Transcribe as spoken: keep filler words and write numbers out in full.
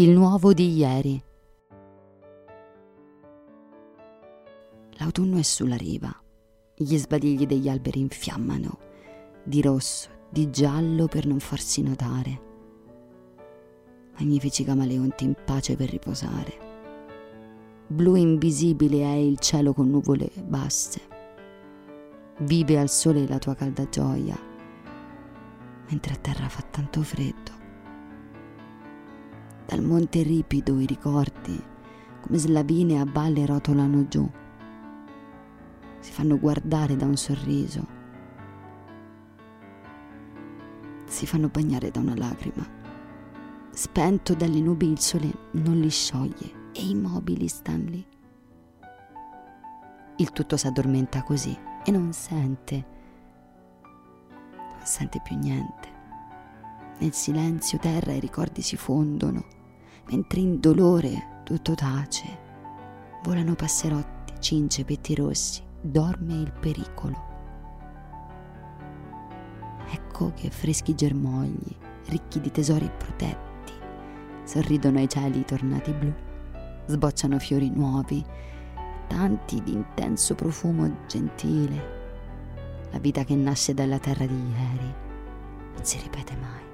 Il nuovo di ieri. L'autunno è sulla riva. Gli sbadigli degli alberi infiammano, di rosso, di giallo per non farsi notare. Magnifici camaleonti in pace per riposare. Blu invisibile è il cielo con nuvole basse. Vive al sole la tua calda gioia, mentre a terra fa tanto freddo. Dal monte ripido i ricordi, come slavine a balle, rotolano giù. Si fanno guardare da un sorriso, si fanno bagnare da una lacrima. Spento dalle nubi il sole non li scioglie e immobili stan lì. Il tutto s'addormenta così e non sente, non sente più niente. Nel silenzio terra e ricordi si fondono, mentre in dolore tutto tace. Volano passerotti, cince, petti rossi, dorme il pericolo. Ecco che freschi germogli, ricchi di tesori protetti, sorridono ai cieli tornati blu, sbocciano fiori nuovi, tanti di intenso profumo gentile. La vita che nasce dalla terra di ieri non si ripete mai.